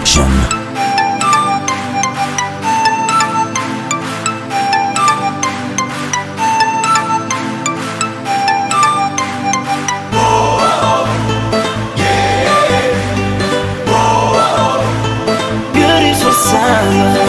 Production. Beautiful summer.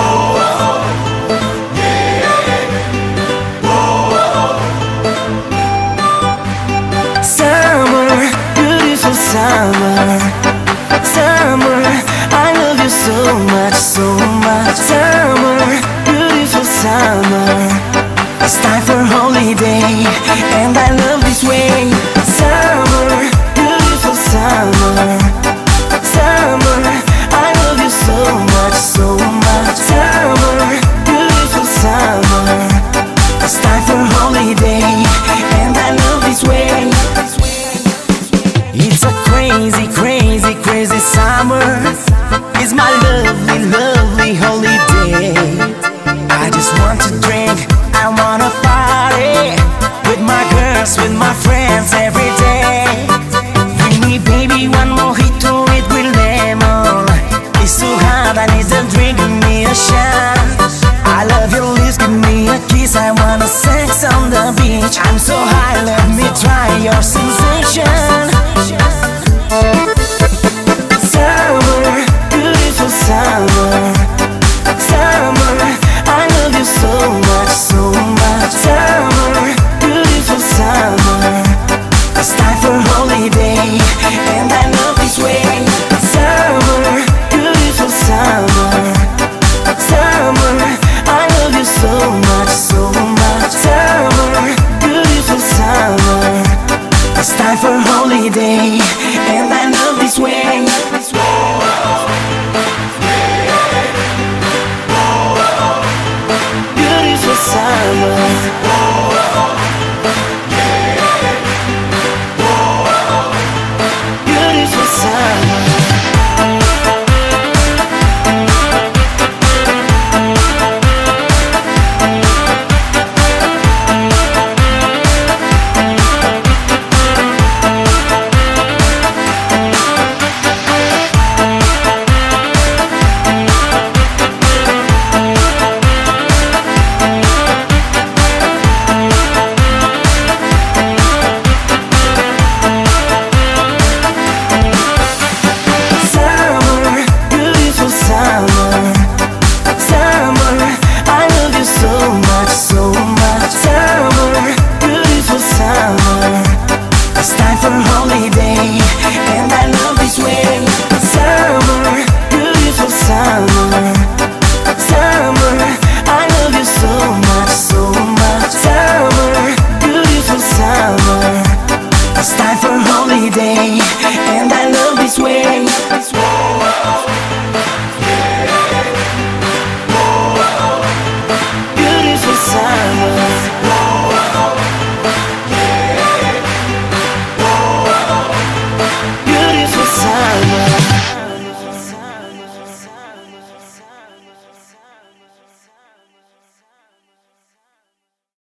Summer, beautiful summer. Summer, I love you so much, so much. Summer, beautiful summer. It's time for holiday, and I love this way. Summer, beautiful summer. Summer, I love you so much, so much. Summer, beautiful summer. It's time for holiday, and I love this way. It's a crazy, crazy, crazy summer. It's my lovely, lovely holiday. I just want to drink, I wanna party with my girls, with my friends every day. Bring me, baby, one mojito with green lemon. It's so hot, I need a drink, give me a shot. I love your lips, give me a kiss, I wanna sex on the beach. I'm so high, let me try your sensation. Summer, beautiful summer. Summer, I love you so much, so much. Summer, beautiful summer. It's time for holiday, and I love this way. Summer, beautiful summer. Summer, I love you so much, so much. Summer, beautiful summer. It's time for holiday, and I love this way. Beautiful summer. Beautiful summer. It's time for holiday,